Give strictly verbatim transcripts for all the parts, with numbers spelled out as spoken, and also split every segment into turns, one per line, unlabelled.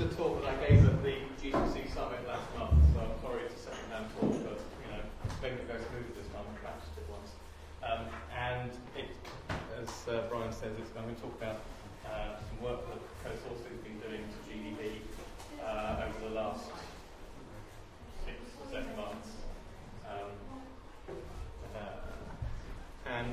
a talk that I gave at the G C C Summit last month, so I'm sorry it's a second-hand talk, but you know, maybe it goes smooth this time. I practiced it once. Um, and it, as uh, Brian says, it's, I'm going to talk about uh, some work that CoSource has been doing to G D B uh, over the last six or seven months. Um, uh, and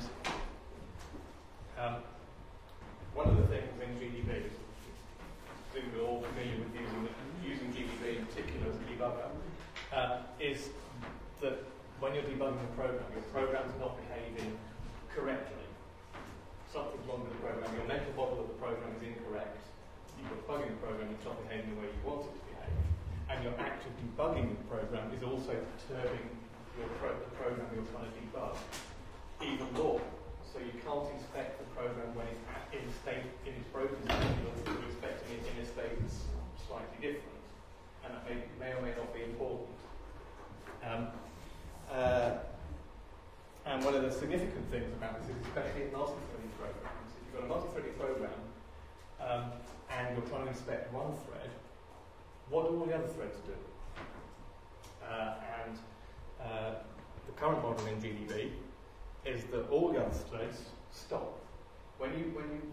um, one of the things in G D B, I think we're all familiar with using, using G D B in particular as a debugger, uh, is that when you're debugging a program, your program's not behaving correctly. Something's wrong with the program, your mental model of the program is incorrect, you've got a bug in the program, it's not behaving the way you want it to behave, and your act of debugging the program is also perturbing your pro the program you're trying to debug even more. So you can't inspect the program when it's at, in state in its broken state, you're expecting it in a state that's slightly different, and that may, may or may not be important. Um, uh, and one of the significant things about this is especially in multi-threaded programs. If you've got a multi-threaded program um, and you're trying to inspect one thread, what do all the other threads do? Uh, and uh, the current model in G D B is that all the other threads stop. When you when you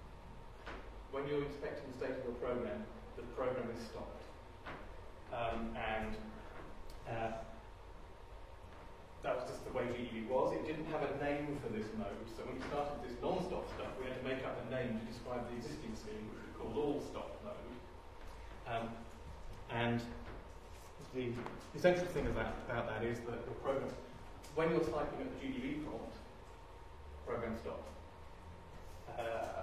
when you're inspecting the state of your program, the program is stopped. Um, and uh, that was just the way G D B was. It didn't have a name for this mode, so when we started this non-stop stuff, we had to make up a name to describe the existing scheme, which we called all-stop mode. Um, and the essential thing about, about that is that the program, when you're typing at the G D B prompt, program stop. Uh,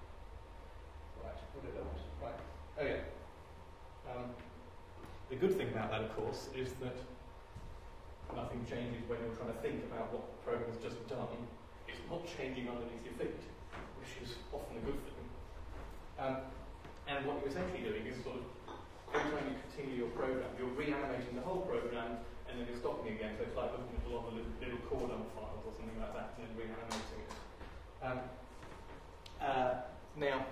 right, what did I want? Right. Oh yeah. Um, the good thing about that, of course, is that nothing changes when you're trying to think about what the program's just done. It's not changing underneath your feet, which is often a good thing. Um, and what you're essentially doing is sort of, every time you continue your program, you're reanimating the whole program, and then you're stopping again. So it's like looking at a lot of little, little core dump files or something like that, and then reanimating it. Um, uh, now,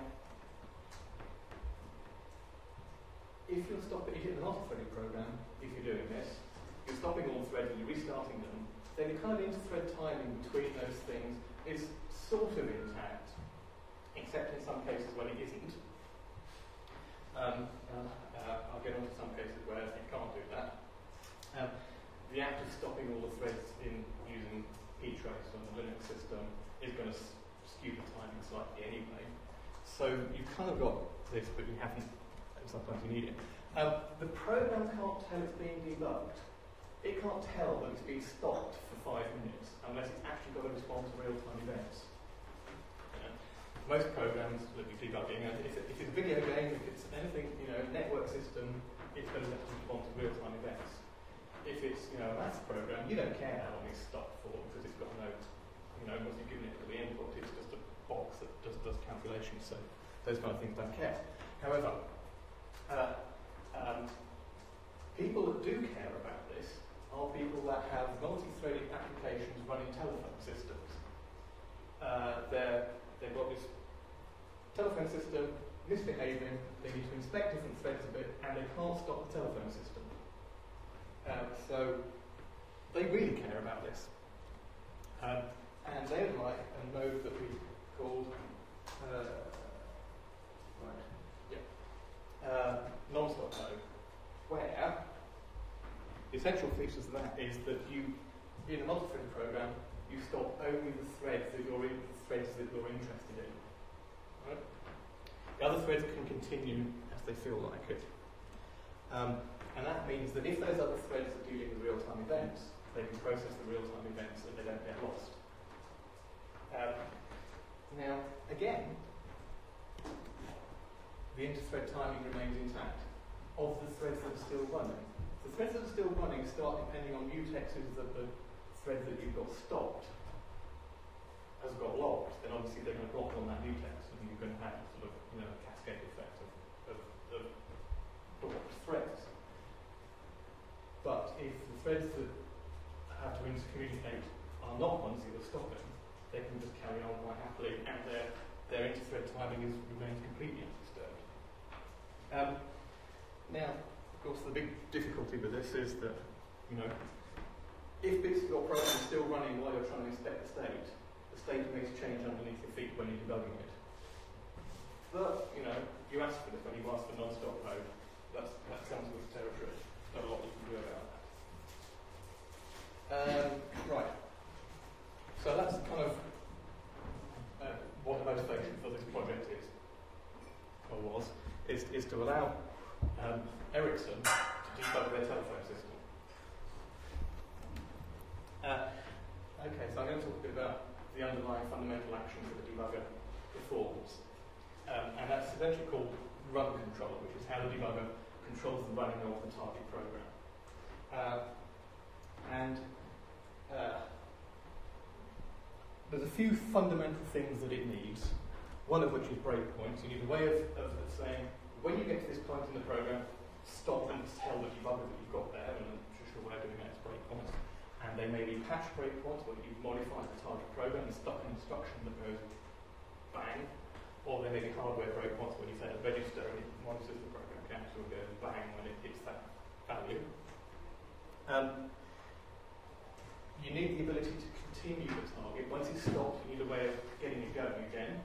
if you're stopping, if you're in a multi-threaded program, if you're doing this, you're stopping all the threads and you're restarting them, then your kind of inter-thread timing between those things is sort of intact, except in some cases when it isn't. Um, uh, uh, I'll get on to some cases where you can't do that. Um, the act of stopping all the threads in using ptrace on the Linux system is going to skew the timing slightly anyway. So you've kind of got this, but you haven't, and sometimes you need it. Um, the program can't tell it's being debugged. It can't tell that it's being stopped for five minutes unless it's actually got to respond to real-time events. You know, most programs that you're debugging, and if, it, if it's a video game, if it's anything, you know, network system, it's going to respond to real-time events. If it's, you know, a maths program, you don't care how long it's stopped for because it's got no, you know, once you've given it to the input, it's just a box that just does calculations. So those kind of things don't care. However, uh, um, people that do care about this are people that have multi-threaded applications running telephone systems. Uh, they're, they've got this telephone system misbehaving, they need to inspect different threads a bit, and they can't stop the telephone system. Uh, so they really care about this. Um, and they would like a mode that we called uh, right, yeah, uh, non-stop mode, where the essential features of that is that you, in a multi-threaded program, you stop only the threads that you're in, the threads that you're interested in. Right? The other threads can continue as they feel like it. Um, and that means that if those other threads are dealing with real-time events, they can process the real-time events and they don't get lost. Um, now, again, the inter-thread timing remains intact of the threads that are still running. The threads that are still running start depending on mutexes that the thread that you've got stopped has got locked. Then obviously they're going to block on that mutex, and you're going to have sort of, you know, a cascade effect of, of, of blocked threads. But if the threads that have to intercommunicate are not ones that you're stopping, they can just carry on quite happily, and their their inter-thread timing is remains completely undisturbed. Um, Now, of course, the big difficulty with this is that, you know, if bits of your program is still running while you're trying to inspect the state, the state may change underneath your feet when you're debugging it. But, you know, you ask for this when you ask for non-stop mode. That's, that comes with territory. Not a lot you can do about that. Um, right. So that's kind of uh, what the motivation for this project is, or was, is, is to allow um, Ericsson to debug their telephone system. Uh, okay, so I'm going to talk a bit about the underlying fundamental actions that the debugger performs. Um, and that's essentially called run control, which is how the debugger controls the running of the target program. Uh, and uh, there's a few fundamental things that it needs, one of which is breakpoints. You need a way of, of, of saying, when you get to this point in the program, stop and tell the debugger that you've got there, and the traditional way of doing that is breakpoints. And they may be patch breakpoints, where you've modified the target program and stuck an instruction that goes bang, or they may be hardware breakpoints when you say a register and it monitors the program counter and goes bang when it hits that value. Um, you need the ability to continue the target. Once it's stopped, you need a way of getting it going again.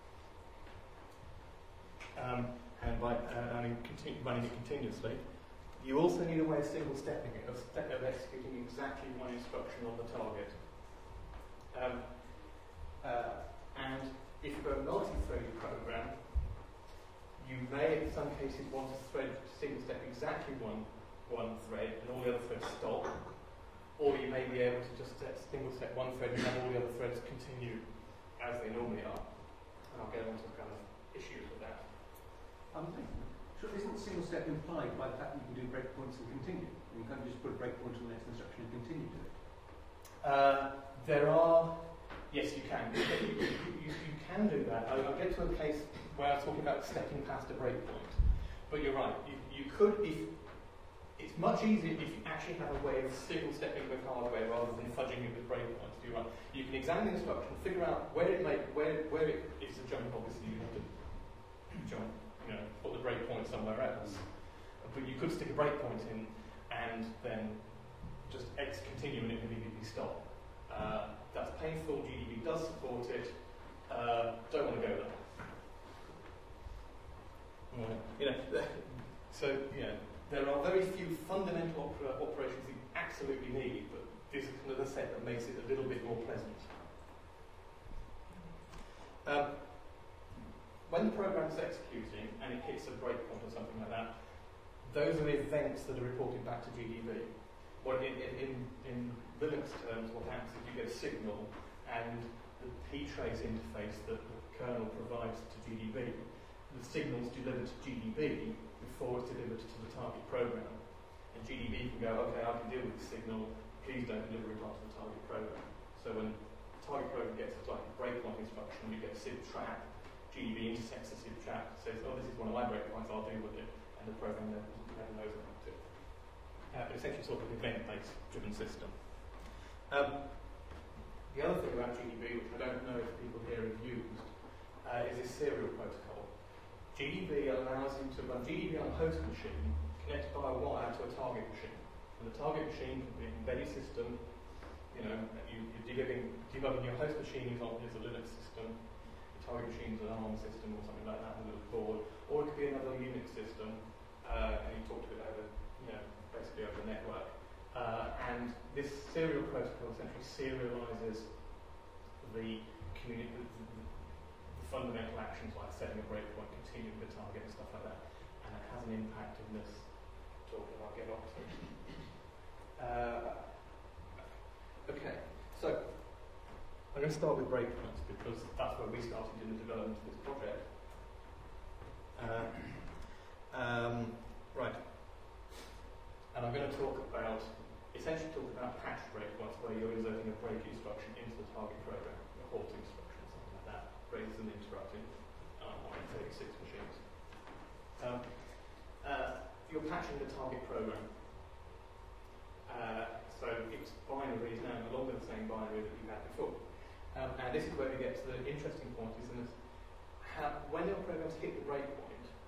Um, and by uh, I mean, continue, running it continuously. You also need a way of single stepping it, of, step, of executing exactly one instruction on the target. Um, uh, and if you've got a multi-threaded program, you may in some cases want to thread single step exactly one, one thread and all the other threads stop. Or you may be able to just set single step one thread and have all the other threads continue as they normally are. And I'll get on to kind of issues with that.
Um, sure, isn't single step implied by the fact that you can do breakpoints and continue? You can't just put a breakpoint on the next instruction and continue to it.
Uh, there are, yes, you can. You, you, you can do that. I'll, I'll get to a case where I was talking about stepping past a breakpoint. But you're right. You, you could, if it's much easier if you actually have a way of single stepping with hardware rather than fudging it with breakpoints. You're right. You can examine the instruction, figure out where it may, where where it is a jump. Obviously, you have to jump. You know, put the breakpoint somewhere else. But you could stick a breakpoint in and then just X continue and it can immediately stop. Uh, that's painful. G D B does support it. Uh, don't want to go there. Right. You know, so you know, there are very few fundamental opera operations you absolutely need, but this is another set that makes it a little bit more pleasant. Um, When the program's executing and it hits a breakpoint or something like that, those are events that are reported back to G D B. What in, in, in Linux terms, what happens is you get a signal and the ptrace interface that the kernel provides to G D B, the signal's delivered to G D B before it's delivered to the target program. And G D B can go, okay, I can deal with the signal, please don't deliver it onto the target program. So when the target program gets a like breakpoint instruction, you get a S I B trap. G D B intersects the S I B trap, says, oh, this is one of my breakpoints, I'll deal with it, and the program never, never knows about it. Uh, but essentially sort of an event-based driven system. Um, the other thing about G D B, which I don't know if people here have used, uh, is this serial protocol. G D B allows you to run G D B on a host machine connected by a wire to a target machine. And the target machine can be an embedded system, you know, you, you're debugging, debugging your host machine is, on, is a Linux system, the target machine is an ARM system or something like that with a little board, or it could be another Unix system, uh, and you talk to it over, you know, basically over the network. Uh, and this serial protocol essentially serializes the, communi- the, the, the fundamental actions like setting a breakpoint, continuing the target and stuff like that. And it has an impact in this talk that I'll get on to. Uh, okay, so I'm going to start with breakpoints because that's where we started in the development of this project. Uh, um, right. And I'm going to talk about, essentially talk about patch breakpoints where you're inserting a break instruction into the target program, a halt instruction, something like that, rather than interrupting um, on x eighty-six machines. Um, uh, you're patching the target program. Uh, so its binary is now no longer the same binary that you had before. Um, and this is where we get to the interesting point, is in this, how, when your programs hit the breakpoint,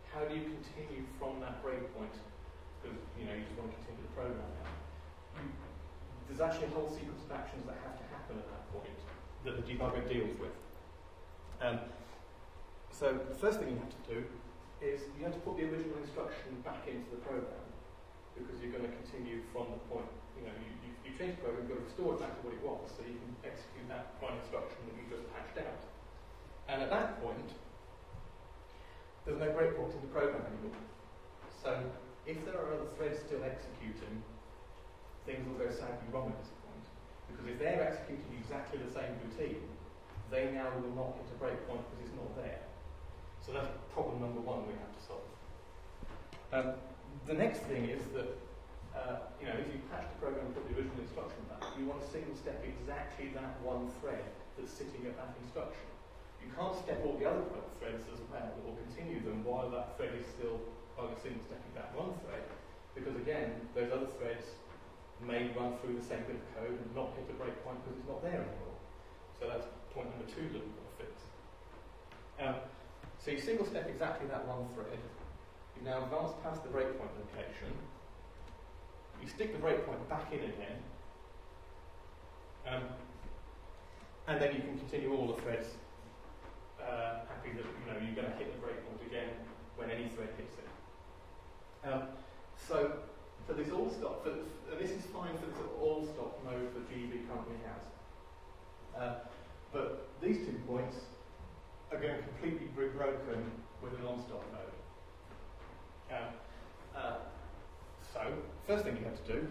how do you continue from that breakpoint? Because you know you just want to continue the program now. You, there's actually a whole sequence of actions that have to happen at that point that the debugger deals with. Um, so the first thing you have to do is you have to put the original instruction back into the program, because you're going to continue from the point, you know, you, you, you change the program, you've got to restore it back to what it was, so you can execute that one instruction that you just patched out. And at that point, there's no breakpoint in the program anymore. So if there are other threads still executing, things will go sadly wrong at this point. Because if they're executing exactly the same routine, they now will not hit a breakpoint because it's not there. So that's problem number one we have to solve. Um, the next thing is that, uh, you know, if you patch the program and put the original instruction back, you want to single step exactly that one thread that's sitting at that instruction. You can't step all the other threads as well, or continue them while that thread is still either single stepping that one thread, because again, those other threads may run through the same bit of code and not hit a breakpoint because it's not there anymore. So that's point number two that we've got to fix. Um, so you single step exactly that one thread. You now advance past the breakpoint location. You stick the breakpoint back in again. Um, and then you can continue all the threads uh, happy that you know you're going to hit the breakpoint again when any thread hits it. Um, so for this all stop, for, and this is fine for this all stop mode that G D B currently has. Uh, but these two points are going to completely be broken with a non-stop mode. Um, uh, so, first thing you have to do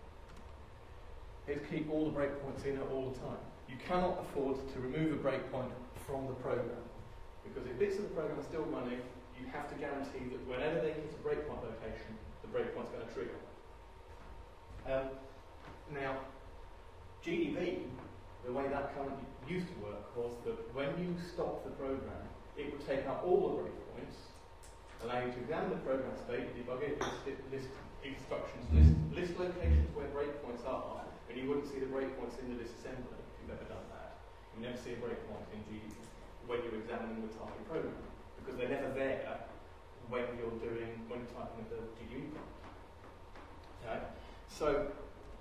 is keep all the breakpoints in at all the time. You cannot afford to remove a breakpoint from the program, because if bits of the program are still running, you have to guarantee that whenever they hit a breakpoint location, the breakpoint's going to trigger. Um, now, G D B, the way that currently used to work was that when you stop the program, it would take out all the breakpoints, allow you to examine the program state, debug it, list, it, list instructions, list, list locations where breakpoints are, and you wouldn't see the breakpoints in the disassembly if you've ever done that. You never see a breakpoint in G D B when you're examining the target program, because they're never there when you're doing when you're typing the G D B prompt. Okay? So,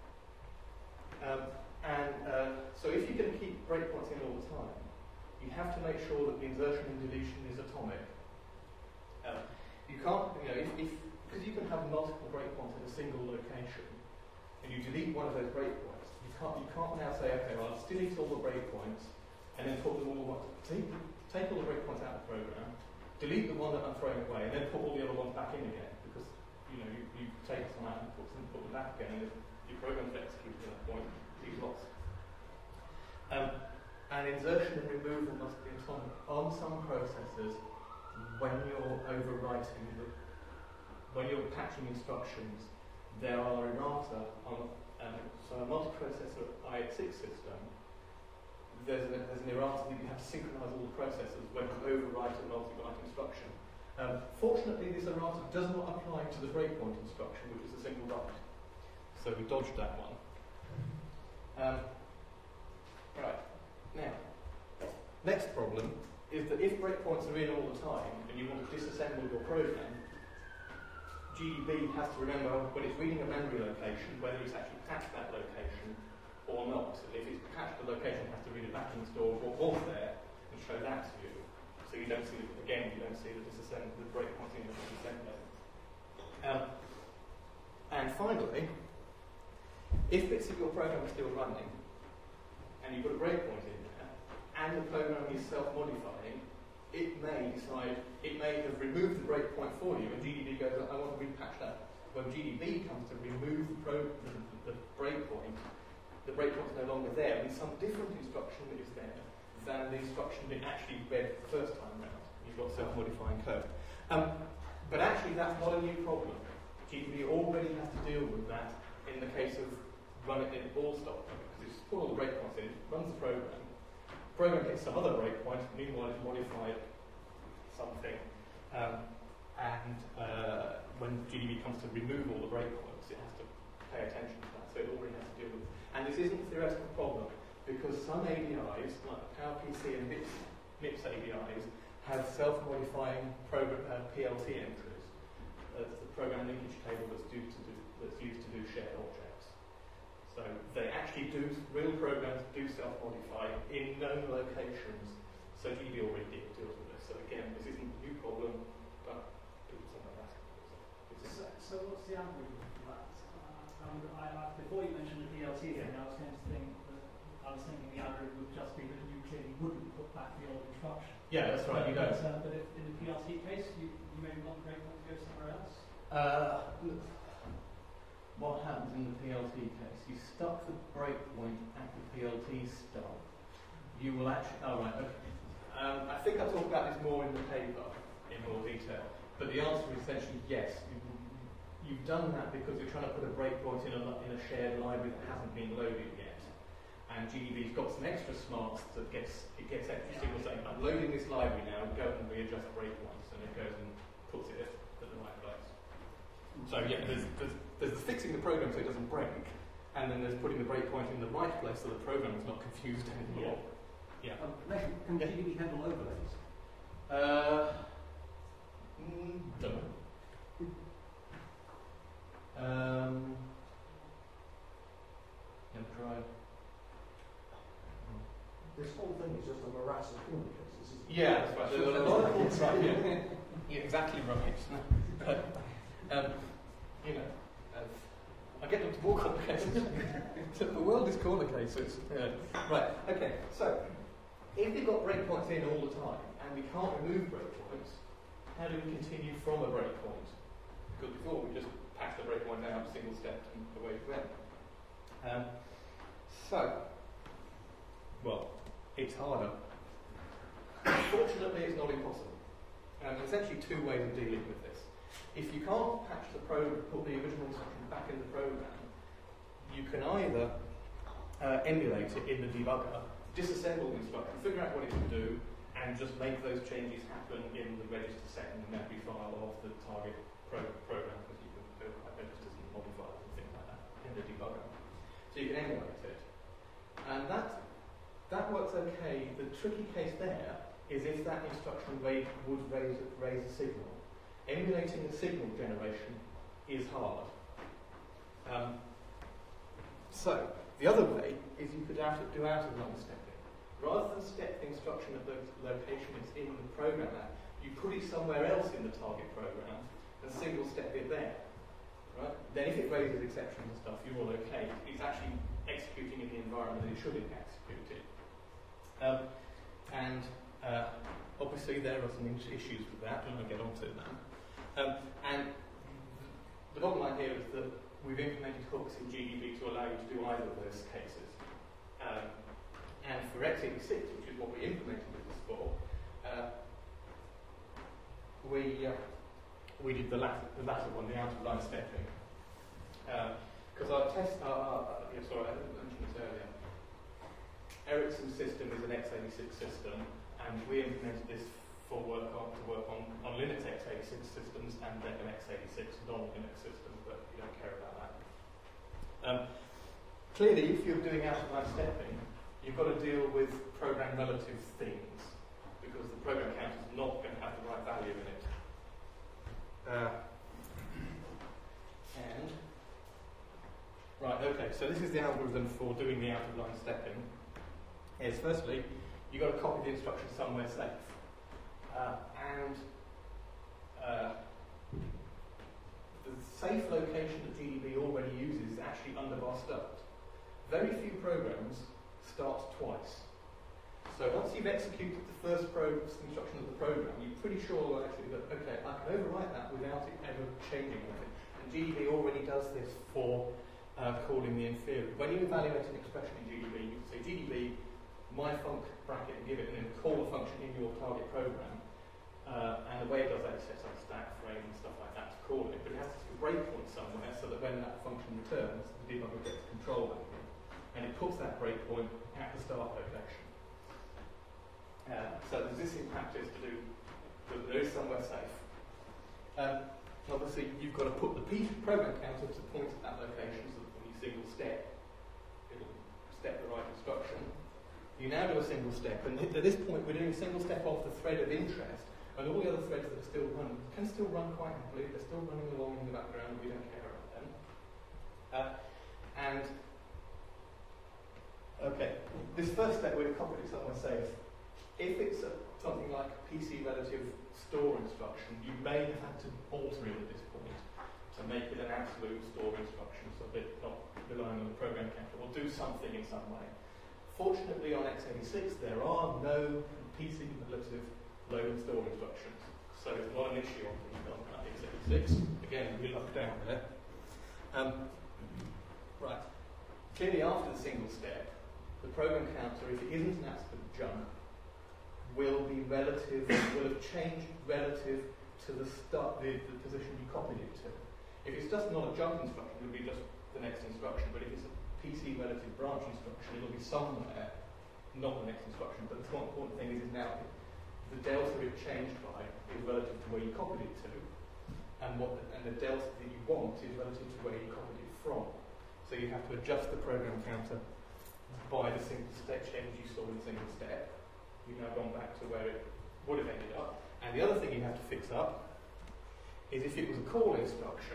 um, and uh, so if you're going to keep breakpoints in all the time, you have to make sure that the insertion and deletion is atomic. Uh, you can't, you know, if, if because you can have multiple breakpoints in a single location, and you delete one of those breakpoints, you can't you can't now say, okay, well, I'll delete all the breakpoints and then put them all take take all the breakpoints out of the program, delete the one that I'm throwing away, and then put all the other ones back in again, because you know you, you take some out and put some put them back again, and if your program's executed at that point, you've lost. Um, and insertion and removal must be atomic on some processors when you're overwriting the when you're patching instructions. There are errata on um, so a multiprocessor I X six system. There's, a, there's an errata that you have to synchronize all the processors when you overwrite a multi-byte instruction. Um, fortunately, this errata does not apply to the breakpoint instruction, which is a single byte. So we dodged that one. Um, right, now, next problem is that if breakpoints are in all the time and you want to disassemble your program, G D B has to remember when it's reading a memory location whether it's actually patched that location or not. And if it's patched the location, it has to read it back in store of what was there and show that to you. So you don't see, the, again, you don't see the disassembly, the breakpoints in the disassembly. Um, and finally, if bits of your program are still running, and you've got a breakpoint in there, and the program is self-modifying, it may decide, it may have removed the breakpoint for you, and G D B goes, I want to repatch that. When G D B comes to remove the, pro, the, the breakpoint, the breakpoint's no longer there, and some different instruction is there than the instruction it actually read the first time around. You've got self-modifying code. Um, but actually, that's not a new problem. G D B already has to deal with that in the case of running in all stop, because it's put all the breakpoints in, runs the program, the program hits some other breakpoint, meanwhile it's modified something, um, and uh, when G D B comes to remove all the breakpoints, it has to pay attention to that, so it already has to deal with it. And this isn't a theoretical problem, because some A B Is, like PowerPC and MIPS, MIPS A B Is, have self-modifying program, uh, P L T entries. That's the program linkage table that's, due to do, that's used to do shared objects. So they actually do, real programs do self-modify in known locations. So G D B already did deals with this. So again, this isn't a new problem, but people something like that.
So, so what's the algorithm for that? Uh, um, I, I, before you mentioned the P L T thing, I was going to think that I was thinking the algorithm would just be that you clearly wouldn't put back the old instruction.
Yeah, that's right.
But,
You don't.
But, uh, but if in the P L T case, you, you maybe want the breakpoint to go somewhere else.
Uh, what happens in the P L T case? You stuck the breakpoint at the P L T start. You will actually. Oh right. Okay. Um, I think I'll talk about this more in the paper in more detail. But the answer is essentially yes. You, you've done that because you're trying to put a breakpoint in a, in a shared library that hasn't been loaded yet. And G D B's got some extra smarts that gets it gets extra signals saying, I'm loading this library now, go and readjust breakpoints, and it goes and puts it at the right place. So yeah, there's, there's, there's fixing the program so it doesn't break, and then there's putting the breakpoint in the right place so the program is not confused anymore. Yeah. Yeah.
Um, Nathan, can
Yeah.
G D B handle overlays?
Uh, mm, don't know. Um, never tried.
This whole thing is just a morass of corner cases, isn't it?
Yeah, that's right. There's a lot of things right. Yeah. You're exactly right. But, um, you know, uh, I get them to more corner cases. The world is corner cases. Yeah. Right. Okay. So, if we've got breakpoints in all the time and we can't remove breakpoints, how do we continue from a breakpoint? Because before we just patched the breakpoint out, single step, and away we went. Um, so, well, it's harder. Fortunately, it's not impossible. And there's essentially two ways of dealing with this. If you can't patch the program, put the original instruction back in the program, you can either uh, emulate it in the debugger, disassemble the instruction, figure out what it can do, and just make those changes happen in the register setting and memory file of the target pro program, because you can override registers and modifiers and things like that in the debugger. So you can emulate it. And that, that works okay. The tricky case there is if that instruction rate would raise, raise a signal. Emulating the signal generation is hard. Um, so, the other way is you could out of, do out of line stepping. Rather than step the instruction at the location it's in the program at, you put it somewhere else in the target program and single step it there. Right? Then if it raises exceptions and stuff, you're all okay. It's actually executing in the environment that it should execute it. Um, and uh, obviously there are some issues with that, and I'll get onto that. Um, and the bottom line here is that we've implemented hooks in G D B to allow you to do either of those cases. Um, and for x eighty-six, which is what we implemented this for, uh, we uh, we did the latter, the latter one, the out-of-line stepping. Because uh, our test, uh, uh, yeah, sorry, I didn't mention this earlier. Ericsson's system is an x eighty-six system, and we implemented this for work on, to work on, on Linux x eighty-six systems and then an x eighty-six non-Linux system, but you don't care about that. Um, clearly, if you're doing out-of-line stepping, you've got to deal with program relative things, because the program count is not going to have the right value in it. Uh, and, right, okay, so this is the algorithm for doing the out-of-line stepping. Is firstly, you've got to copy the instruction somewhere safe. Uh, and uh, the safe location that G D B already uses is actually under bar start. Very few programs start twice. So once you've executed the first pro instruction of the program, you're pretty sure actually that, okay, I can overwrite that without it ever changing anything. And G D B already does this for uh, calling the inferior. When you evaluate an expression in G D B, you can say G D B, my func bracket, and give it, and then call a function in your target program. Uh, and the way it does that, it sets up a stack frame and stuff like that to call it. But it has to stick a breakpoint somewhere so that when that function returns, the debugger gets control over it. And it puts that breakpoint at the start location. Uh, so there's this in practice to do, but there is somewhere safe. Um, obviously, you've got to put the P program counter to point at that location so that when you single step, it'll step the right instruction. You now do a single step, and at this point we're doing a single step off the thread of interest, and all the other threads that are still running can still run quite happily. They're still running along in the background. We don't care about them. Uh, and okay, this first step we've copied it somewhere safe. If it's a, something like a P C relative store instruction, you may have had to alter it at this point to make it an absolute store instruction, so that it's not relying on the program counter, or do something in some way. Fortunately, on x eighty-six, there are no P C relative load and store instructions, so it's not an issue on on x eighty-six. Again, we look down there. Um, right. Clearly, after the single step, the program counter, if it isn't an absolute jump, will be relative, will have changed relative to the start, the, the position you copied it to. If it's just not a jump instruction, it'll be just the next instruction. But if it's a P C relative branch instruction, it'll be somewhere, not the next instruction. But the more important thing is, is now the delta it changed by is relative to where you copied it to, and what the, and the delta that you want is relative to where you copied it from. So you have to adjust the program counter by the single step change you saw in the single step. You've now gone back to where it would have ended up. And the other thing you have to fix up is if it was a call instruction,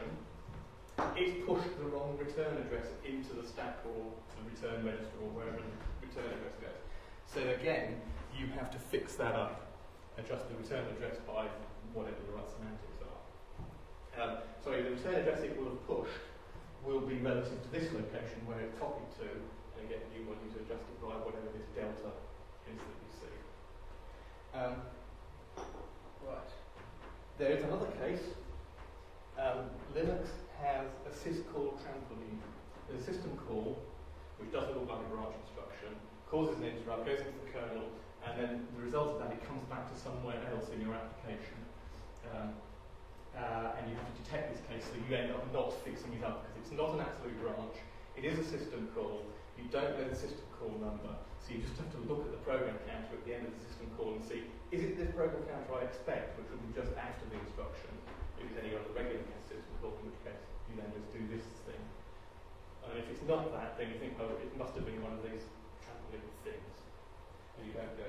it's pushed the wrong return address into the stack or the return register or wherever the return address goes. So again, you have to fix that up, adjust the return address by whatever the right semantics are. Um, sorry, the return address it will have pushed will be relative to this location where it's copied to, and again, you want you to adjust it by whatever this delta is that you see. Um, right. There is another case. Um, Linux has a syscall trampoline. There's a system call, which doesn't look like a branch instruction, causes an interrupt, goes into the kernel, and then the result of that, it comes back to somewhere else in your application. Um, uh, and you have to detect this case, so you end up not fixing it up, because it's not an absolute branch. It is a system call. You don't know the system call number, so you just have to look at the program counter at the end of the system call and see, is it this program counter I expect, which will be just after the instruction, if it's any other regular system call, in which case you then just do this thing. And if it's not that, then you think, oh, it must have been one of these trampoline things. And you don't go.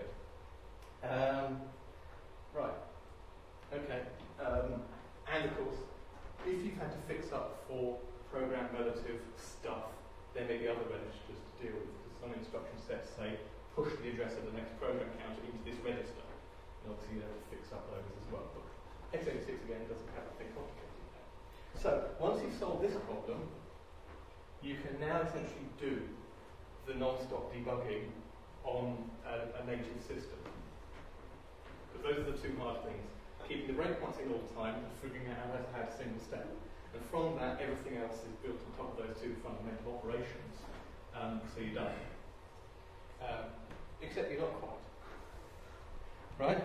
Um, right. Okay. Um, and of course, if you've had to fix up for program relative stuff, there may be other registers to deal with, because some instruction sets say push the address of the next program counter into this register. And obviously you have to fix up those as well. But x eighty-six again doesn't have anything complicated there. So once you've solved this problem, you can now essentially do the non-stop debugging on a, a native system. Because those are the two hard things. Keeping the breakpoints in all the time and figuring out how to have a single step. And from that, everything else is built on top of those two fundamental operations. Um, so you're done. Um, except you're not quite. Right?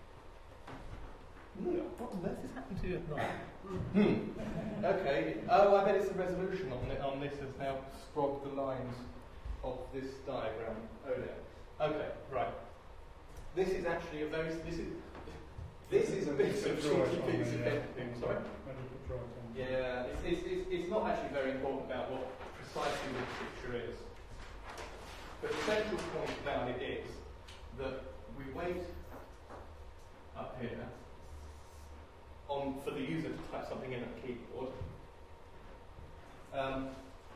Mm, what on earth has happened to you? Right. Hmm. Okay. Oh, I bet it's the resolution on, it, on this has now scrubbed the lines of this diagram. Oh, yeah. Okay, right. This is actually a very... This is, this is a bit of cheeky piece of everything. Sorry? Yeah, it's, it's, it's, it's not actually very important about what precisely the picture is. But the central point about it is that we wait up here on for the user to type something in on the keyboard. Um,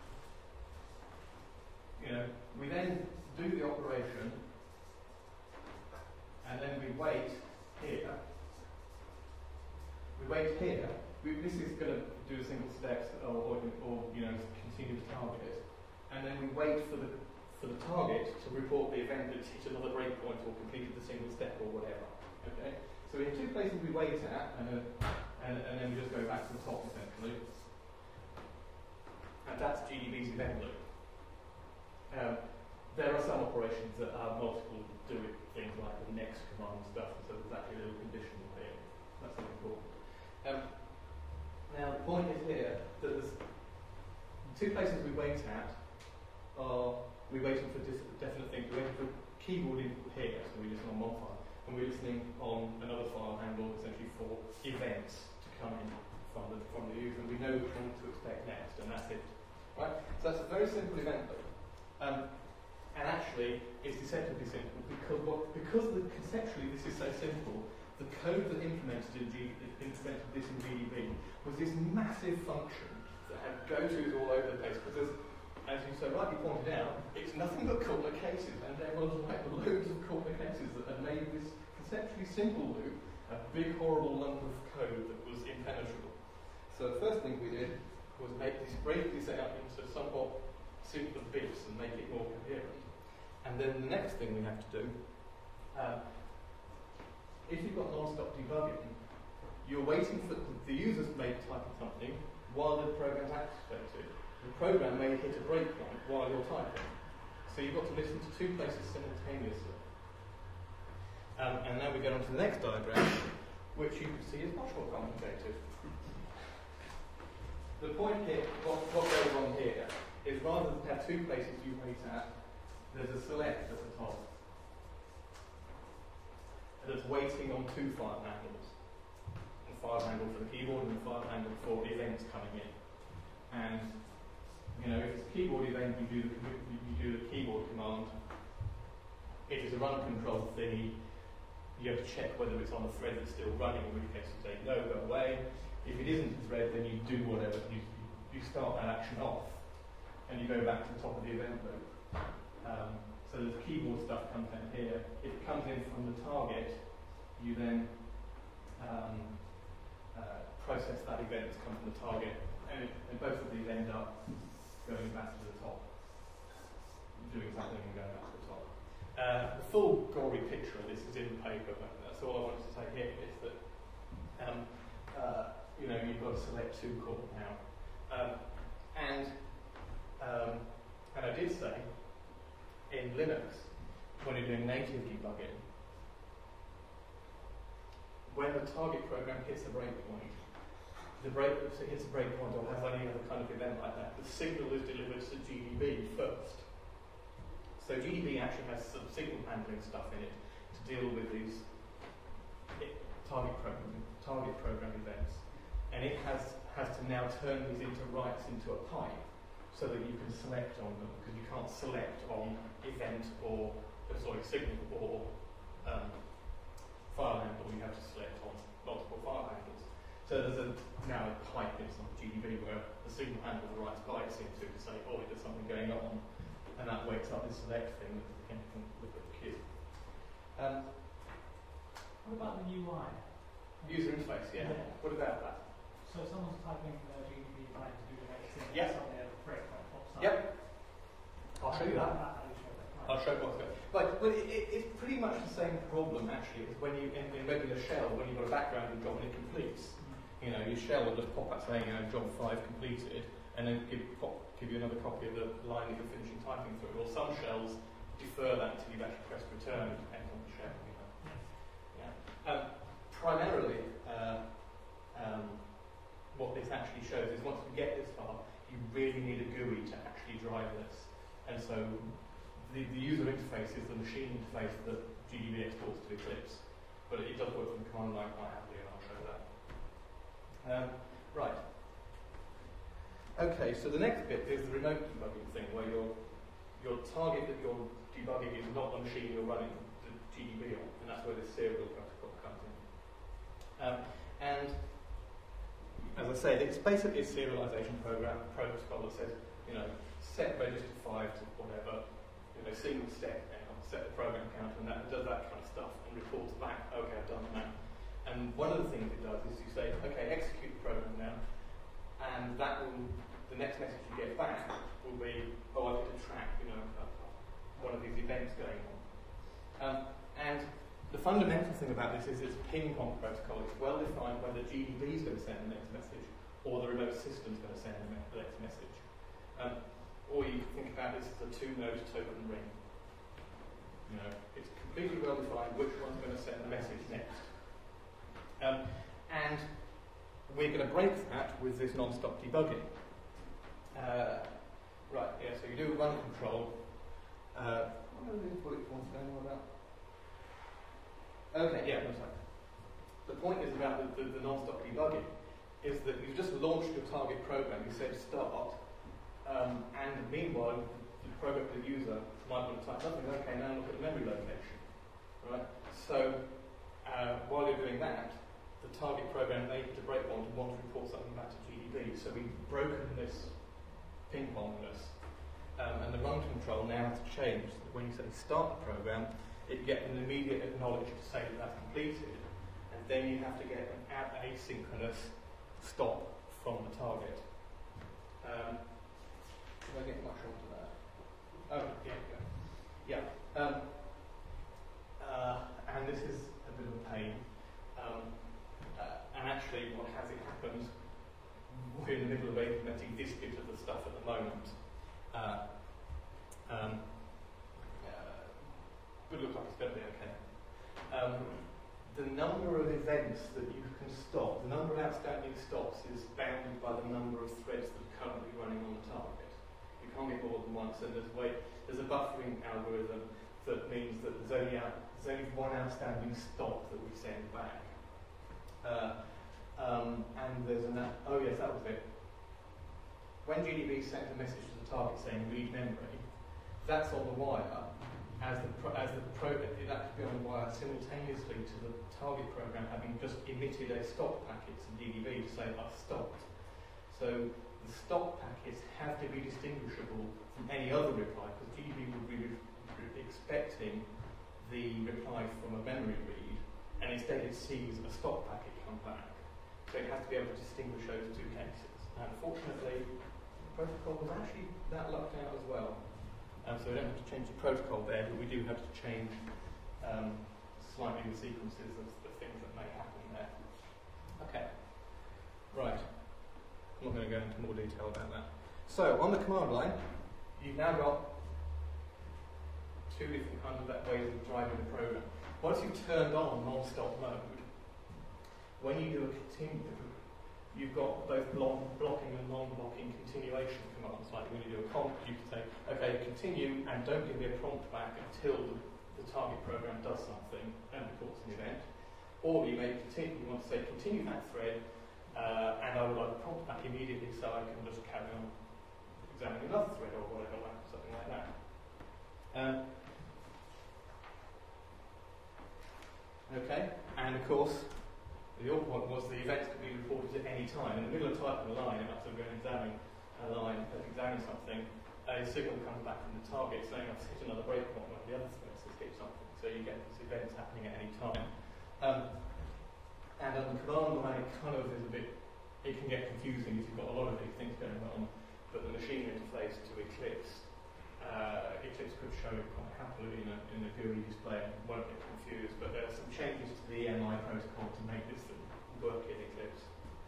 you know, we then do the operation, and then we wait here. We wait here. We, this is going to do a single step, or, or, or you know, continue the target, and then we wait for the for the target to report the event that's hit another breakpoint or completed the single step or whatever. Okay. So we have two places we wait at, and, uh, and, and then we just go back to the top essentially, and that's G D B's event loop. Um, there are some operations that are multiple do it things like the next command and stuff, so there's actually a little condition here. That's something important. Um, now the point is here that there's two places we wait at are we're waiting for definite things. We're waiting for keyboard input here, so we're listening on one file, and we're listening on another file handle essentially for events to come in from the from the user, and we know which one to expect next, and that's it. Right? So that's a very simple event loop. Um, And actually, it's deceptively simple because what, because the, conceptually this is so simple. The code that implemented, in G, implemented this in G D B was this massive function that had go-tos all over the place. Because, as you so rightly pointed out, it's nothing but corner cases, and there was like loads of corner cases that had made this conceptually simple loop a big horrible lump of code that was impenetrable. So the first thing we did was make this, break this out into somewhat simpler bits and make it more coherent. And then the next thing we have to do, uh, if you've got non-stop debugging, you're waiting for the, the user's may type of something while the program's activated. The program may hit a breakpoint while you're typing. So you've got to listen to two places simultaneously. Um, and now we get on to the next diagram, which you can see is much more complicated. The point here, what, what goes on here, is rather than have two places you wait at, there's a select at the top. That's waiting on two file handles. A file handle for the keyboard and a file handle for events coming in. And you know, if it's a keyboard event, you do the you do the keyboard command. If it's a run control thingy, you have to check whether it's on a thread that's still running, in which case you say no, go away. If it isn't a thread, then you do whatever. You you start that action off, and you go back to the top of the event loop. Um, So the keyboard stuff comes in here. If it comes in from the target, you then um, uh, process that event that's come from the target, and, it, and both of these end up going back to the top, doing something and going back to the top. Uh, the full gory picture of this is in the paper, but that's all I wanted to say here, is that um, uh, you know, you've got to select two core now. Um, and, um, and I did say, in Linux, when you're doing native debugging, when the target program hits a breakpoint, the break hits a breakpoint or has any other kind of event like that, the signal is delivered to G D B first. So G D B actually has some signal handling stuff in it to deal with these target program target program events, and it has has to now turn these into writes into a pipe, so that you can select on them, because you can't select on event or, uh, sorry, signal or um, file handle. You have to select on multiple file handles. So there's a, now a pipe in some G D B where the signal handle writes bytes into to say, oh, there's something going on, and that wakes up this select thing that can look at the queue. Um,
what about the U I?
User interface, yeah. yeah. What about that?
So someone's typing uh, G D B trying to do the next thing,
yep.
and suddenly a breakpoint pops up.
Yep. I'll show you that. I'll show you what's going on. Right, well, it, it, it's pretty much the same problem, actually, as when you, in, in regular shell, when you've got a background job and it completes. Mm-hmm. You know, your shell will just pop up saying, you know, job five completed, and then give, pop, give you another copy of the line that you're finishing typing through. Or some shells defer that until you've actually pressed return, it depends on the shell. You know. Yeah. Um, primarily, uh, um, what this actually shows is once we get this far, you really need a G U I to actually drive this. And so the, the user interface is the machine interface that G D B exports to Eclipse. But it does work from the command line quite happily, and I'll show that. Um, right. Okay, so the next bit is the remote debugging thing, where your your target that you're debugging is not the machine you're running the G D B on, and that's where this serial protocol comes in. Um, and as I said, it's basically a serialization program protocol that says, you know, set register five to whatever, you know, single step, and set the program counter, and that does that kind of stuff, and reports back, okay, I've done that. And one of the things it does is you say, okay, execute the program now, and that will, the next message you get back will be, oh, I've hit a track, you know, one of these events going on. Um, and the fundamental thing about this is it's a ping-pong protocol. It's well defined whether G D B is going to send the next message or the remote system is going to send the next message. Um, or you can think about this as a two-node token ring. You know, it's completely well defined which one's going to send the message next. Um, and we're going to break that with this non-stop debugging. Uh, right, yeah, so you do run control. Uh, what are these bullet points going on about? Okay, yeah, no, sorry. The point is about the, the, the non-stop debugging is that you've just launched your target program, you said start, um, and meanwhile the program, the user might want to type something. Okay, now look at the memory location, right? So uh, while you're doing that, the target program may hit a breakpoint and want to report something back to G D B. So we've broken this ping-pongness. Um, and the run control now has to change. So that when you say start the program, it gets an immediate acknowledge to say that that's completed, and then you have to get an asynchronous stop from the target. Um, did I get much onto that? Oh, yeah, yeah. yeah. Um, uh, and this is a bit of a pain. Um, uh, and actually, what has it happened? We're in the middle of implementing this bit of the stuff at the moment. Uh, um, uh, but it looks like it's going to be okay. Um, the number of events that you can stop, the number of outstanding stops is bounded by the number of threads that are currently running on the target. You can't get more than once, and there's, way, there's a buffering algorithm that means that there's only, out, there's only one outstanding stop that we send back. Uh, um, and there's an, oh yes, that was it. When G D B sends a message to the target saying read memory, that's on the wire as the pro, as the pro, that could be on the wire simultaneously to the target program having just emitted a stop packet to G D B to say I've stopped. So the stop packets have to be distinguishable from any other reply, because G D B would be re re expecting the reply from a memory read, and instead it sees a stop packet come back. So it has to be able to distinguish those two cases. And unfortunately, the protocol was actually that lucked out as well. Um, so we don't have to change the protocol there, but we do have to change um, slightly the sequences of the things that may happen there. Okay. Right. I'm not going to go into more detail about that. So, on the command line, you've now got two different kinds of ways of driving the program. Once you've turned on non-stop mode, when you do a continue, you've got both block, blocking and non-blocking continuation commands. Like when you do a comp, you can say, okay, continue and don't give me a prompt back until the, the target program does something and reports an event. Or you may continue, you want to say, continue that thread, uh, and I would like a prompt back immediately so I can just carry on examining another thread or whatever, like something like that. Um, okay, and of course, the other point was the events could be reported at any time. In the middle of typing a line, you have to go and examine a line, examine something, a signal comes back from the target saying I've hit another breakpoint when the other thread has hit something. So you get these events happening at any time. Um, and on the command line, it kind of is a bit, it can get confusing if you've got a lot of these things going on, but the machine interface to Eclipse, uh, Eclipse could show it quite happily in a, in a G U I display and won't get confused, but there are some changes to the E M I protocol to make this work in Eclipse.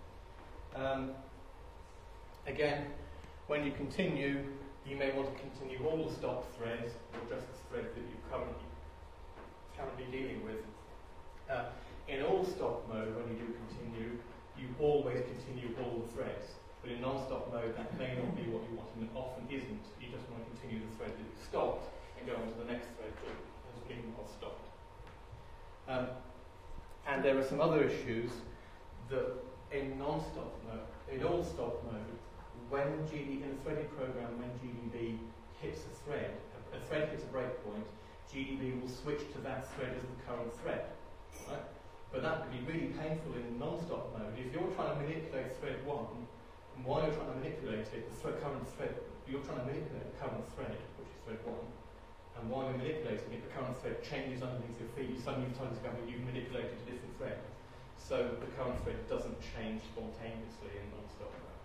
Um, again, when you continue, you may want to continue all the stop threads or just the thread that you're currently, currently dealing with. Uh, in all stop mode, when you do continue, you always continue all the threads. But in non-stop mode, that may not be what you want, and it often isn't. You just want to continue the thread that you stopped and go on to the next thread that has been well stopped. Um, and there are some other issues that in non-stop mode, in all stop mode, when G D, in a threaded program, when G D B hits a thread, a, a thread hits a breakpoint, G D B will switch to that thread as the current thread. Right? But that would be really painful in non-stop mode. If you're trying to manipulate thread one, and while you're trying to manipulate it, the thread, current thread, you're trying to manipulate the current thread, which is thread one, and while you're manipulating it, the current thread changes underneath your feet. You suddenly discover that you've manipulated a different thread. So the current thread doesn't change spontaneously in non-stop mode.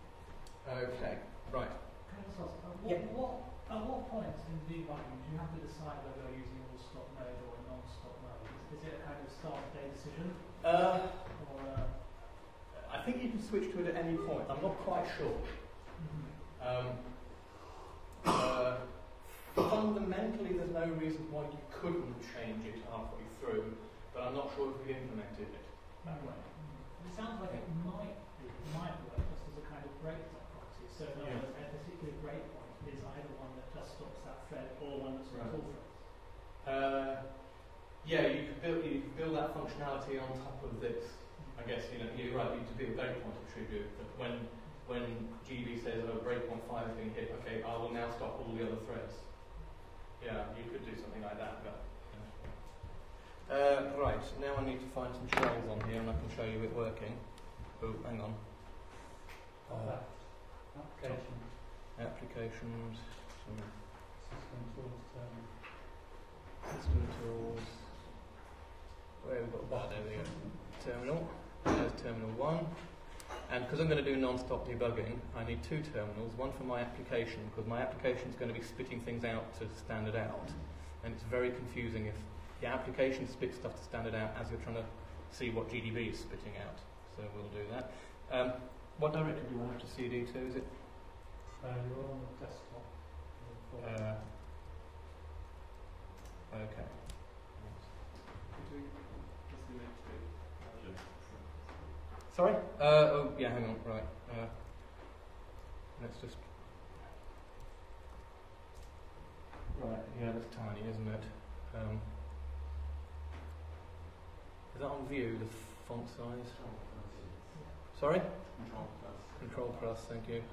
Okay, right.
Can I just ask, at what,
Yeah.
what, at what point in debugging do you have to decide whether you're using all stop mode or a non-stop mode? Is, is it a kind of start-day decision?
Uh,
Or, uh,
I think you can switch to it at any point. I'm not quite sure.
mm-hmm.
Um, uh, fundamentally, there's no reason why you couldn't change it halfway through, but I'm not sure if we implemented it that way.
It sounds like it might be, might work just as a kind of breakpoint proxy. So in other
Yeah.
words, a particular breakpoint is either one that just stops that thread or one that stops
Right.
all threads.
Uh, yeah, you could build you could build that functionality on top of this. I guess you know you're right. You could build breakpoint attribute, but when when G D B says oh breakpoint file being hit. Okay, I will now stop all the other threads. Yeah, you could do something like that. But, yeah. uh, right, now I need to find some shells on here and I can show you it working. Oh, hang on. Uh,
Application.
applications. Some
System tools. Um,
system tools. Where have we got that? There we go. Terminal. There's terminal one. And because I'm going to do non-stop debugging, I need two terminals. One for my application, because my application is going to be spitting things out to standard out. And it's very confusing if the application spits stuff to standard out as you're trying to see what G D B is spitting out. So we'll do that. Um, what directory do I have to C D to? Is it?
uh, you're on the desktop.
Uh, okay. Sorry? Uh, oh, yeah, hang on, right. Uh, let's just... Right, yeah, that's tiny, isn't it? Um, is that on view, the font size? Sorry?
Control plus.
Control plus, thank you.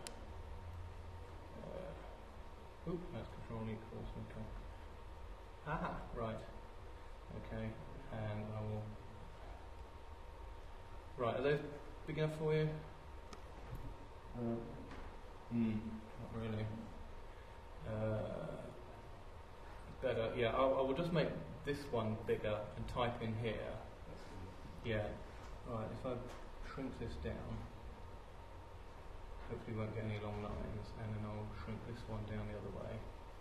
Uh, oop, that's control equals, okay. Ah, right. Okay, and I will... Right, are those big enough for you? Uh, hmm, not really. Uh, better, yeah, I'll, I will just make this one bigger and type in here. Yeah, right, if I shrink this down, hopefully we won't get any long lines, and then I'll shrink this one down the other way.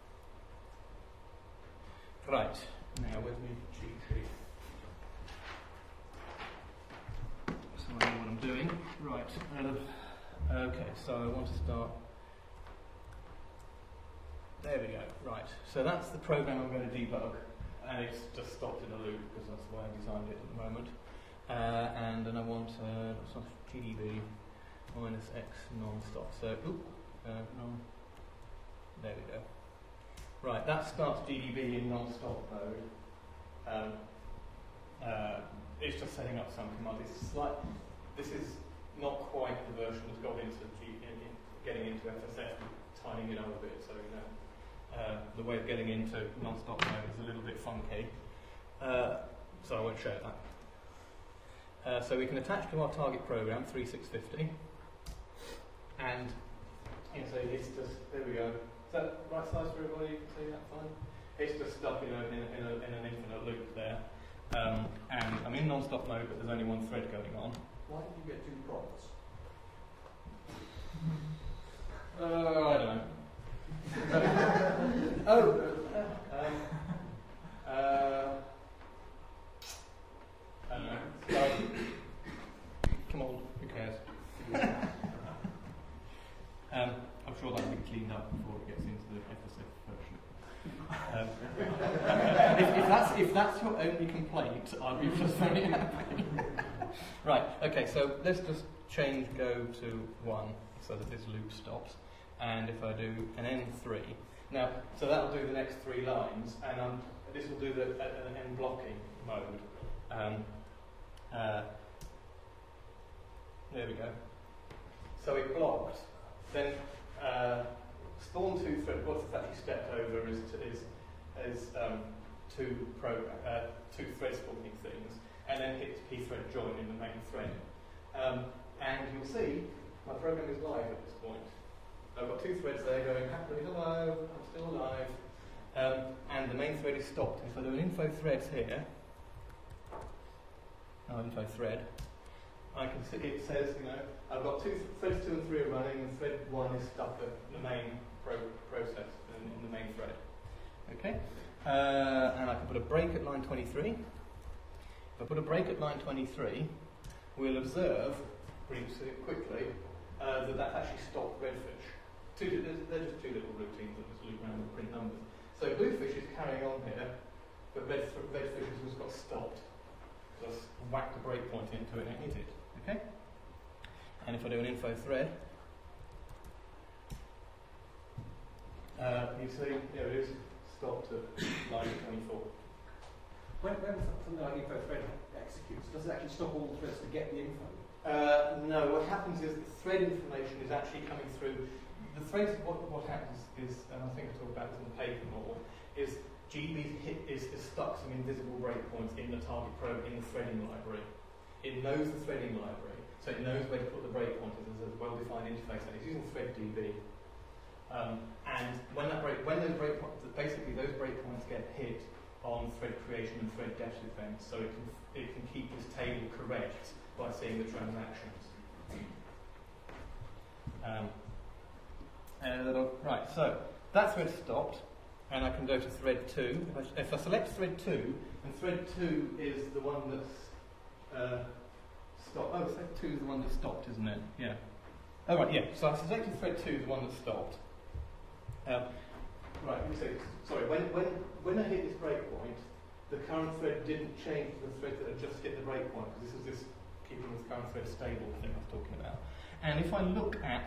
Right, now where's my cheat sheet? So I know what I'm doing. Right. Uh, okay, so I want to start. There we go. Right. So that's the program I'm going to debug, and it's just stopped in a loop because that's the way I designed it at the moment. Uh, and then I want uh, some G D B minus X non-stop. So, oop, uh, non. There we go. Right. That starts G D B in non-stop mode. Um, uh, It's just setting up some commands. It's slight, this is not quite the version that's got into G, in, in, getting into F S F, tidying it up a bit. So you know, uh, the way of getting into non-stop mode is a little bit funky. Uh, so I won't show that. Uh, so we can attach to our target program three six fifty, and yeah, so it's just there we go. Is that right size for everybody? You can see that fine. It's just stuck in, a, in, a, in, a, in an infinite loop there. Um, and I'm in non-stop mode, but there's only one thread going on.
Why did you get two prompts?
Uh, I don't know. oh, um, uh, I don't know. So, come on, who cares? um, I'm sure that'll be cleaned up before it gets into the F S F version. Um, if, if, that's, if that's your only complaint, I'll be just very happy. Right, okay, so let's just change go to one so that this loop stops. And if I do an N three, now, so that'll do the next three lines, and um, this will do the uh, an N blocking mode. Um, uh, there we go. So it blocked. Then uh, spawn two thread. What it's actually stepped over is to, is is um, two program uh, two thread spawning things, and then hits pthread join in the main thread. Um, and you'll see my program is live at this point. I've got two threads there going happily, hello, I'm still alive. Um, and the main thread is stopped. If I do an info threads here, oh, info thread, I can see it says, you know, I've got two th threads two and three are running, and thread one is stuck at the main pro process in, in the main thread. Okay, uh, and I can put a break at line twenty-three. If I put a break at line twenty-three, we'll observe pretty quickly uh, that that's actually stopped redfish. Two, they're just two little routines that just loop around and print numbers. So bluefish is carrying on here, but red, redfish has just got stopped. Just whacked a breakpoint into it and hit it. Okay? And if I do an info thread, uh, you see, there it is, stopped at line twenty-four.
When, when something like info thread executes, does it actually stop all the threads to get the info?
Uh, no, what happens is the thread information is actually coming through. The threads, what, what happens is, and I think I talked about this in the paper more, is G D B hit, is, is stuck some invisible breakpoints in the target probe in the threading library. It knows the threading library, so it knows where to put the breakpointers as a well-defined interface, and it's using ThreadDB. Um, and when that break, when those breakpoints, basically those breakpoints get hit on thread creation and thread depth events, so it can it can keep this table correct by seeing the transactions. Um, and right, so that thread stopped, and I can go to thread two. If I, if I select thread two, and thread two is the one that's uh, stopped. Oh, thread two is the one that stopped, isn't it? Yeah. Oh right, yeah. So I selected thread two, the one that stopped. Um, right, let me see. Sorry, when when when I hit this breakpoint, the current thread didn't change to the thread that had just hit the breakpoint, because this is this keeping this current thread stable thing I was talking about. And if I look at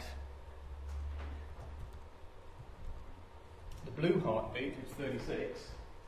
the blue heartbeat, it's thirty-six.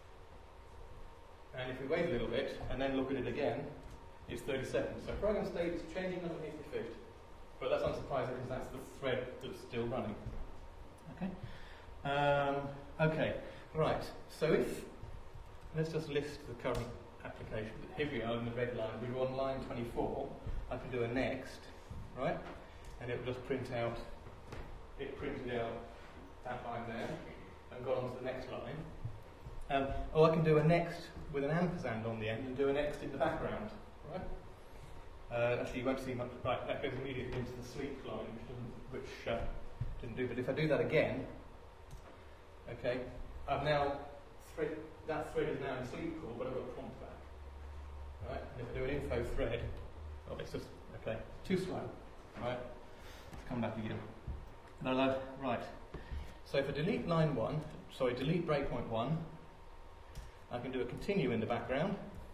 And if we wait a little bit and then look at it again, it's thirty-seven. So program state is changing underneath the fit. But that's unsurprising because that's the thread that's still running. Okay. Um, okay. Right. So if let's just list the current application. Here we are in the red line. We were on line twenty-four. I can do a next, right? And it will just print out. It printed out that line there and got on to the next line. Um, or I can do a next with an ampersand on the end and do a next in the background, right? Uh, actually, you won't see much. Right, that goes immediately into the sleep line, which didn't, which, uh, didn't do. But if I do that again, okay, I've now thread, that thread is now in sleep call, but I've got a prompt back, right? And if I do an info thread, oh, it's just okay, too slow, right? Let's come back again. No, no, right. So if I delete line one, sorry, delete breakpoint one, I can do a continue in the background.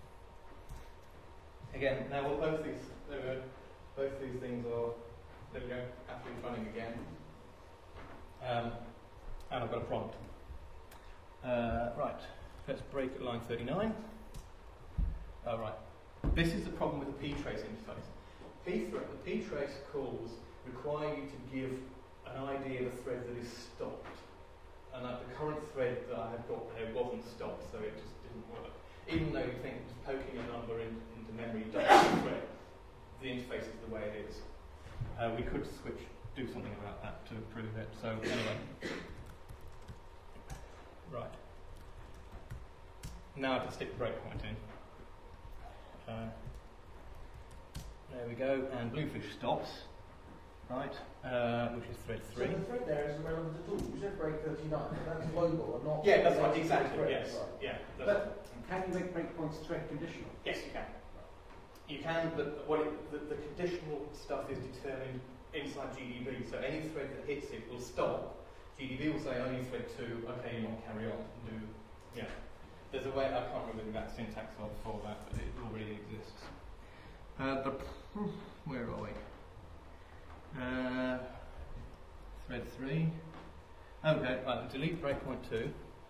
Again, now well, both these, there we go, both these things are, there we go, happily running again. Um, and I've got a prompt. Uh, right, let's break at line thirty-nine. Oh, right. This is the problem with the ptrace interface. P the ptrace calls require you to give an I D of a thread that is stopped. And uh, the current thread that I had got there wasn't stopped, so it just didn't work. Even though you think just poking a number in, into memory doesn't thread, the interface is the way it is. Uh, we could switch, do something about that to improve it. So anyway, right. Now I can stick the breakpoint in. Uh, there we go, and Bluefish stops. Right, uh, which is thread three.
So the thread there is irrelevant at all. You said break thirty-nine, that's global and not...
Yeah, that's right, exactly, yes.
Right.
Yeah, that's
But
right.
can you make breakpoints thread conditional?
Yes, you can. You can, but what it, the, the conditional stuff is determined inside G D B, so any thread that hits it will stop. G D B will say only thread two, okay, you want to carry on and do, yeah. There's a way, I can't remember the exact syntax for that, but it already exists. Uh, the, where are we? Uh, thread three. Okay, right, delete breakpoint two.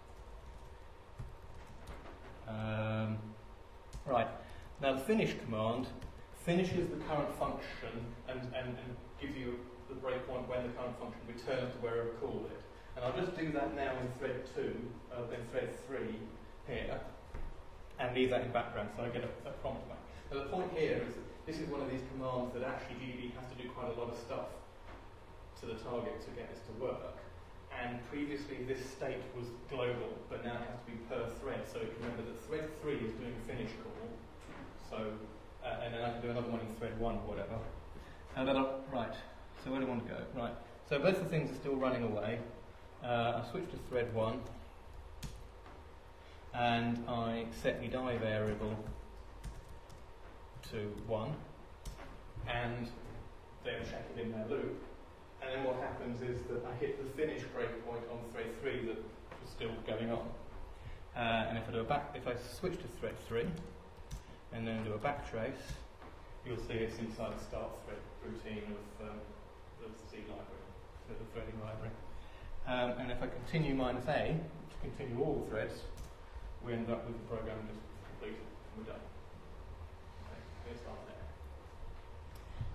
Um, right, now the finish command finishes the current function and, and, and gives you the breakpoint when the current function returns to wherever called it. And I'll just do that now in thread two, uh, in thread three here, and leave that in background so I get a, a prompt back. Now the point here is that this is one of these commands that actually G D B has to do quite a lot of stuff to the target to get this to work. And previously this state was global, but now it has to be per thread. So you can remember that thread three is doing a finish call. So, uh, and then I can do another one in thread one or whatever. And then I'll, right, so where do I want to go? Right, so both the things are still running away. Uh, I switch to thread one. And I set my die variable to one, and then check it in their loop. And then what happens is that I hit the finish breakpoint on thread three that was still going on. Uh, and if I do a back, if I switch to thread three, and then do a backtrace, you'll see it's inside the start thread routine of um, the C library, so the threading library. Um, and if I continue minus A to continue all the threads, we end up with the program just completed and we're done. Start there.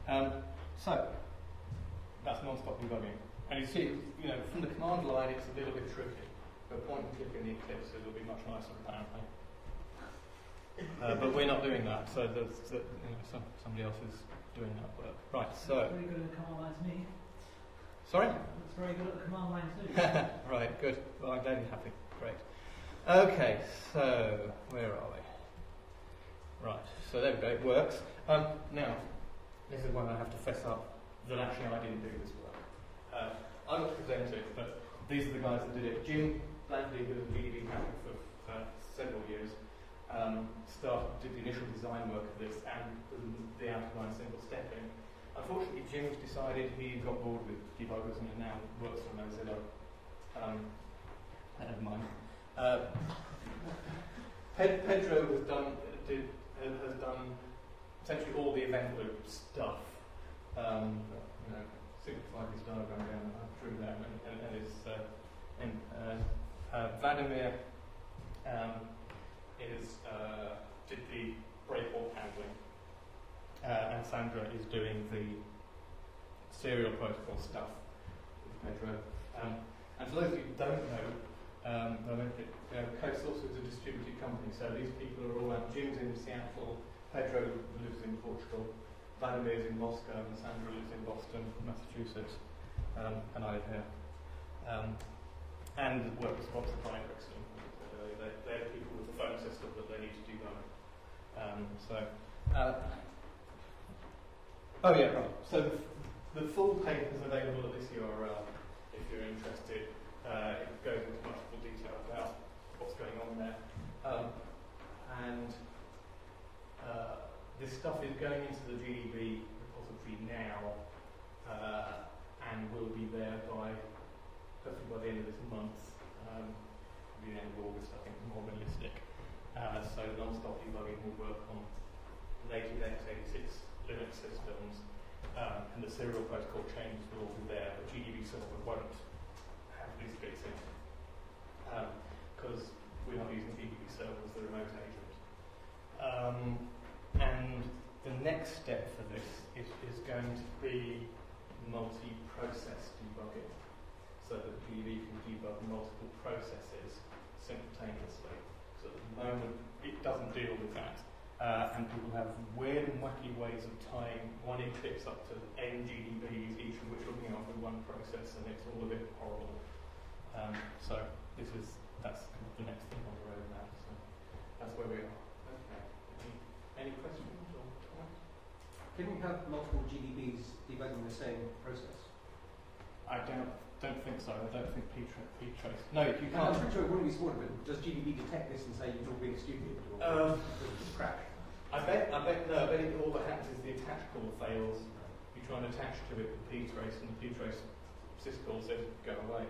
Um, so, that's non-stop debugging. And you see, you know, from the command line it's a little bit tricky. But point and click in the Eclipse it'll be much nicer apparently. Uh, but we're not doing that, so there's, uh, you know, some, somebody else is doing that work. Right, so...
Very good at the command line to me.
Sorry?
It's very good at the command line too.
Right, good. Well, I'm glad you're happy. Great. Okay, so where are we? Right, so there we go, it works. Um, now, this is when I have to fess up that actually I didn't do this work. Uh, I got presented, but these are the guys that did it. Jim Blandy, who was a G D B hacker for uh, several years, um, started, did the initial design work of this and the out-of-line single stepping. Unfortunately, Jim's decided he got bored with debuggers and now works for Mozilla. Um, never mind. Uh, Ped Pedro has done, did, has done essentially all the event loop stuff. Um, you know, simplified his diagram down through there, and, and, and his uh, and, uh, uh, Vladimir um, is uh, did the breakpoint handling. Uh, and Sandra is doing the serial protocol stuff with Pedro. Um, and for those of you who don't know, um, uh, CoSource is a distributed company, so these people are all out. Jim's in Seattle, Pedro lives in Portugal, Vladimir's in Moscow, and Sandra lives in Boston, Massachusetts, um, and I live here. Um, and work is sponsored by Ericsson. Uh, they're, they're people with the phone system that they need to debug. Um, so. Uh, Oh yeah, right. So the, the full paper is available at this U R L if you're interested. Uh, it goes into much more detail about what's going on there. Um, and uh, this stuff is going into the G D B repository now uh, and will be there by, hopefully by the end of this month, um, the end of August, I think is more realistic. Uh, so non-stop debugging will work on native x eighty-six Linux systems, um, and the serial protocol changes will all be there, but G D B server won't have these bits in it because um, we're not using G D B server as the remote agent. Um, and the next step for this is, is going to be multi-process debugging, so that G D B can debug multiple processes simultaneously. So at the moment it doesn't deal with that. Uh, and people have weird and wacky ways of tying one Eclipse up to n G D Bs, each of which are looking after one process, and it's all a bit horrible. Um, so this is that's the next thing on the roadmap. So that's where we are. Okay. Any, any questions or comments?
Can you have multiple G D Bs debugging the same process?
I don't don't think so. I don't think ptrace. No, you
I'm
can't.
pretty sure it wouldn't be smart, but does G D B detect this and say you're being stupid or
Um,
crash?
I bet, I bet, no, I bet it, all that happens is the attach call fails. You try and attach to it with ptrace, and the ptrace syscall says go away.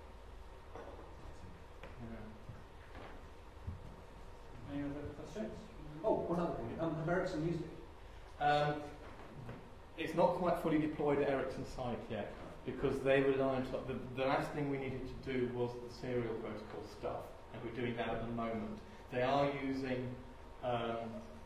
Yeah.
Any other questions?
Oh, one other thing. Um, have Ericsson used it?
Um, it's not quite fully deployed at Ericsson site yet because they relied on the, the last thing we needed to do was the serial protocol stuff, and we're doing that at the moment. They are using. Um,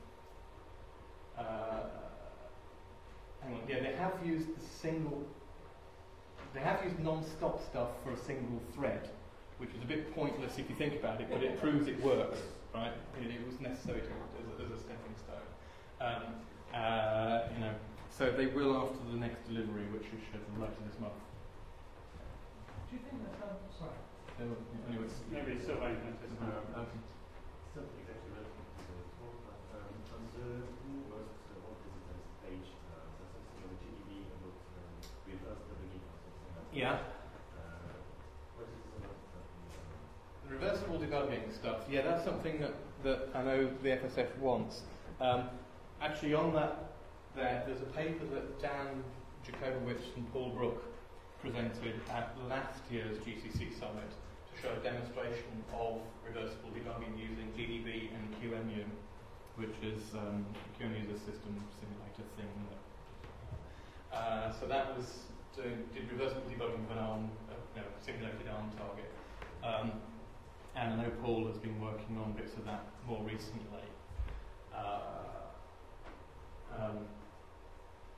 Uh, hang on, yeah, they have used the single, they have used non-stop stuff for a single thread, which is a bit pointless if you think about it, but it proves it works, right? It, it was necessary to, as, a, as a stepping stone. Um, uh, you know, so they will after the next delivery, which is scheduled later this month.
Do you think that, um, sorry?
So, anyway,
Maybe it's still very notice.
um,
Um,
okay.
still exactly relevant to the talk, but um, on the who was the whole visitors page, uh, there's something on the G D B about um, reverse debugging or something like that.
Yeah.
Uh, what is it about that?
The reversible debugging stuff, yeah, that's something that, that I know the F S F wants. Um, actually, on that, there, there's a paper that Dan Jacobowicz and Paul Brook presented at last year's G C C Summit to show a demonstration of reversible debugging using G D B and Q M U, which is um, Q M U is a system simulator thing. That, uh, so that was doing, did reversible debugging of an ARM, uh, you know, simulated ARM target. Um, and I know Paul has been working on bits of that more recently. Uh, um,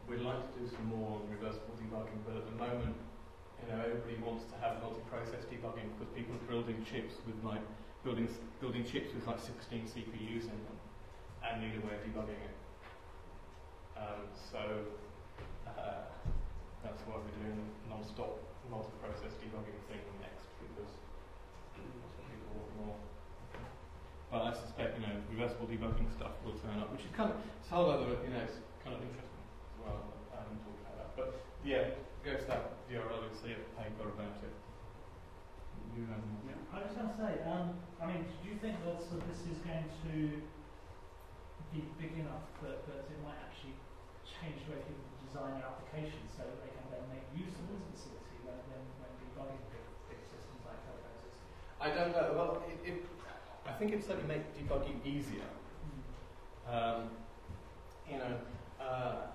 we'd like to do some more on reversible debugging, but at the moment, you know, everybody wants to have multi-process debugging because people are building chips with like building building chips with like sixteen C P Us in them, and need a way of debugging it. Um, so uh, that's why we're doing non-stop multi-process debugging thing next, because people want more. But I suspect, you know, reversible debugging stuff will turn up, which is kind of, it's a whole other, you know, it's kind of interesting as well. I haven't talked about that. But yeah, go to that U R L and see a paper about it. You, um,
Yeah. I was going to say, um, I mean, do you think that so this is going to be big enough that, that it might actually change the way people design their applications so that they can then make use of this facility when, when, when debugging big, big systems like Cocoa systems?
I don't know. Well, it, it, I think it certainly makes debugging easier. Um, you know, uh,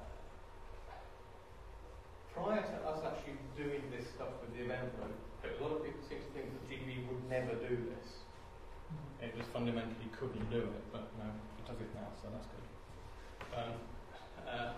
prior to us actually doing this stuff with the event load, a lot of people seem to think that G D B would never do this. Mm-hmm. It just fundamentally couldn't do it, but no, it does it now, so that's good. Um, uh,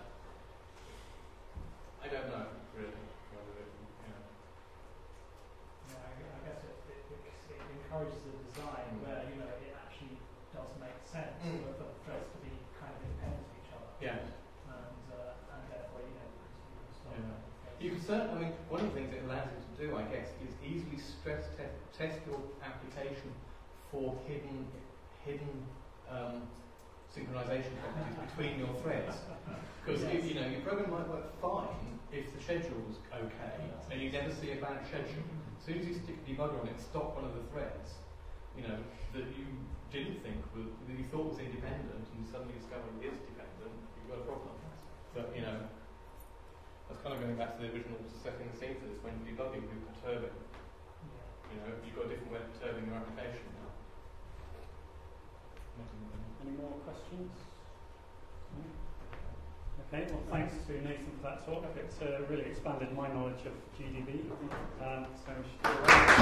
I don't know, really, whether it, you know.
Yeah, I, I guess it, it, it, it encourages a design mm. where, you know, it actually does make sense mm. for the threads to be kind of independent of each other.
Yeah.
And, uh, and therefore, you know, you can start
yeah. You can certainly, I mean, one of the things it allows you to do, I guess, is easily stress te test your application for hidden, hidden um, synchronization properties between your threads. Because yes. you know, your program might work fine if the schedule's okay, and you never see a bad schedule. As soon as you stick a debugger on it, stop one of the threads, you know, that you didn't think was, that you thought was independent, and you suddenly discover it is dependent, you've got a problem. But you know, that's kind of going back to the original setting the scene for this. When debugging, you're perturbing. You know, you've got a different way of perturbing your application now.
Any more questions? No? Okay, well thanks to Nathan for that talk. It's uh, really expanded my knowledge of G D B. Um, so we should do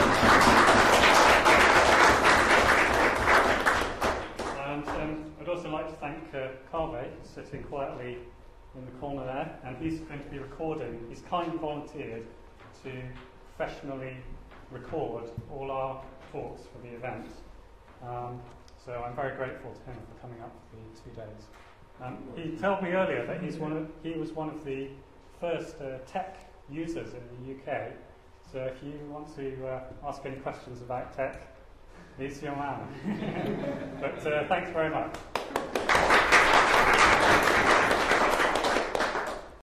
And um, I'd also like to thank uh, Kaveh, sitting quietly in the corner there, and he's going to be recording. He's kindly volunteered to professionally record all our talks for the event. Um, so I'm very grateful to him for coming up for the two days. Um, he told me earlier that he's one of, he was one of the first uh, tech users in the U K. So if you want to uh, ask any questions about tech, he's your man. But uh, thanks very much.